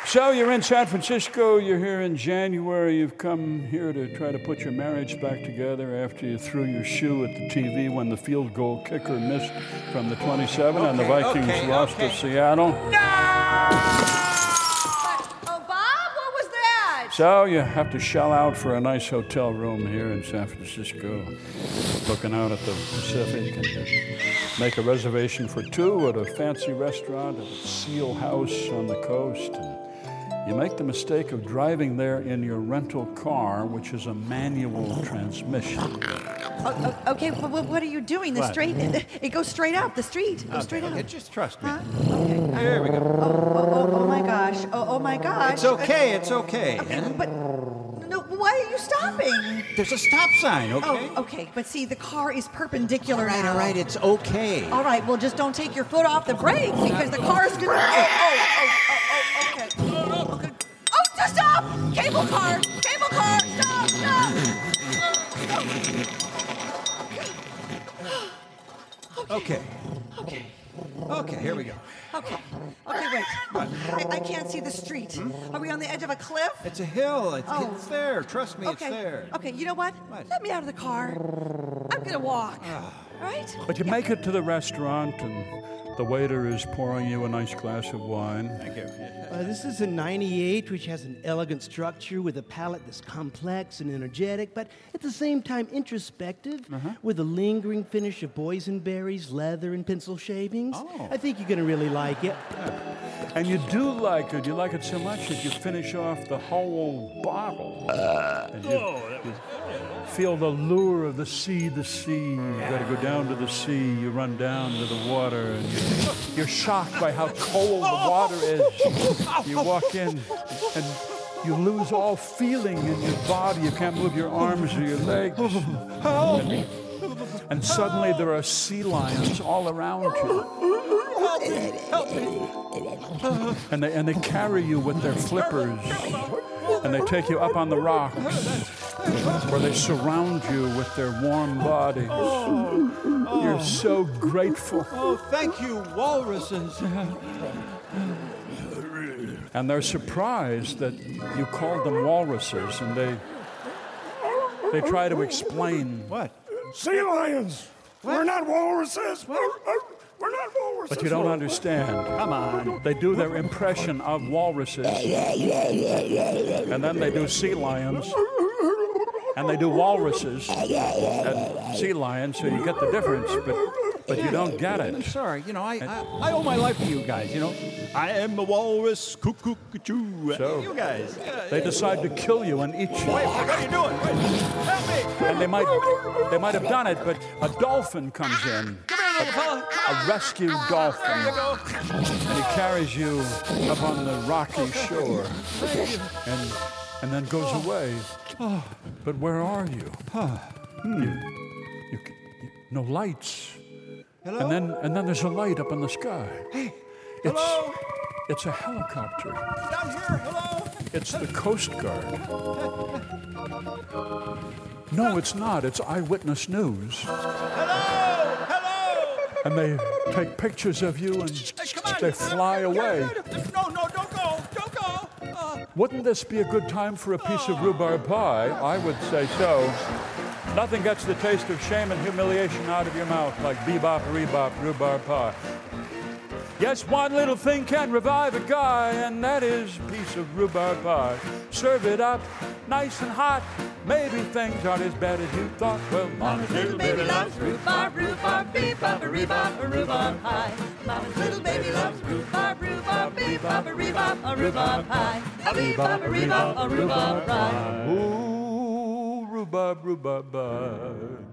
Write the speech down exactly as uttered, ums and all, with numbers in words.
So you're in San Francisco, you're here in January, you've come here to try to put your marriage back together after you threw your shoe at the T V when the field goal kicker missed from the twenty-seven okay, and the Vikings okay, lost okay. to Seattle. No! Oh, Bob, what was that? So you have to shell out for a nice hotel room here in San Francisco, looking out at the Pacific, and you make a reservation for two at a fancy restaurant at the Seal House on the coast. And you make the mistake of driving there in your rental car, which is a manual transmission. Oh, oh, okay, but what, what are you doing? The What? straight, it, it goes straight up. The street goes Okay, straight okay, up. just trust me. Huh? Okay. There we go. Oh, oh, oh my gosh. Oh, oh my gosh. It's okay, it's okay. Okay, but no, why are you stopping? There's a stop sign, okay? Oh, okay. But see, the car is perpendicular All right, now. all right, it's okay. All right, well, just don't take your foot off the brake because the car's gonna. Oh, oh, oh, oh, okay. Okay. Oh, just stop! Cable car! Cable car! Stop! Stop! Okay. Okay. Okay, here we go. Okay. Okay, wait. I, I can't see the street. Hmm? Are we on the edge of a cliff? It's a hill. It's, Oh. it's there. Trust me, Okay. it's there. Okay, you know what? What? Let me out of the car. I'm gonna walk. Ah. All right? But you make it to the restaurant, and the waiter is pouring you a nice glass of wine. Thank you. Uh, this is a ninety-eight, which has an elegant structure with a palette that's complex and energetic, but at the same time introspective, with a lingering finish of boysenberries, leather, and pencil shavings. Oh. I think you're going to really like it. And you do like it. You like it so much that you finish off the whole bottle. And you, you feel the lure of the sea, the sea. You got to go down to the sea. You run down to the water, and you, you're shocked by how cold the water is. You walk in, and you lose all feeling in your body. You can't move your arms or your legs. And, and suddenly there are sea lions all around you. And they, and they carry you with their flippers, and they take you up on the rocks, where they surround you with their warm bodies. You're so grateful. Oh, thank you, walruses. And they're surprised that you called them walruses, and they they try to explain. What? Sea lions. We're not walruses. We're, we're not walruses. But you don't understand. Come on. They do their impression of walruses, and then they do sea lions, and they do walruses and sea lions, so you get the difference, but but you don't get I'm it. sorry. You know, I, I I owe my life to you guys. You know, I am the walrus. Cuckoo, cuckoo. So- you guys. Yeah, They decide to kill you and eat you. Wait, what are you doing? Wait, help me. And they might they might have done it, but a dolphin comes in, Come here, little fella. a rescue dolphin, There you go. and he carries you up on the rocky shore, and and then goes away. But where are you? You, you, you, no lights. Hello? And then and then there's a light up in the sky. It's Hello? it's a helicopter. Down here. Hello. It's the Coast Guard. No, it's not. It's Eyewitness News. Hello. Hello. And they take pictures of you and Hey, come on. they fly away. No, no, don't go. Don't go. Uh, Wouldn't this be a good time for a piece of rhubarb pie? I would say so. Nothing gets the taste of shame and humiliation out of your mouth like bebop, rebop, rhubarb pie. Yes, one little thing can revive a guy, and that is a piece of rhubarb pie. Serve it up, nice and hot. Maybe things aren't as bad as you thought. Well, Mama's Little baby loves rhubarb, rhubarb, bebop, a rhubarb, a rhubarb pie. Mama's little baby loves rhubarb, rhubarb, bebop, a rhubarb, a rhubarb pie. A bebop, a rhubarb, a rhubarb pie. Ooh, rhubarb, rhubarb pie.